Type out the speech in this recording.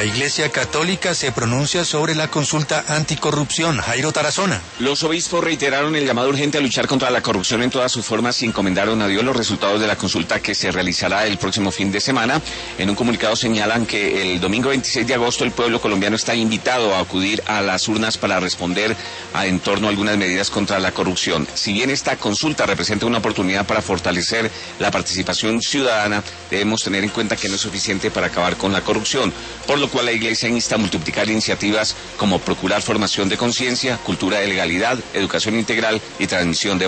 La Iglesia Católica se pronuncia sobre la consulta anticorrupción. Jairo Tarazona. Los obispos reiteraron el llamado urgente a luchar contra la corrupción en todas sus formas y encomendaron a Dios los resultados de la consulta que se realizará el próximo fin de semana. En un comunicado señalan que el domingo 26 de agosto el pueblo colombiano está invitado a acudir a las urnas para responder en torno a algunas medidas contra la corrupción. Si bien esta consulta representa una oportunidad para fortalecer la participación ciudadana, debemos tener en cuenta que no es suficiente para acabar con la corrupción, por lo cual la Iglesia insta a multiplicar iniciativas como procurar formación de conciencia, cultura de legalidad, educación integral y transmisión de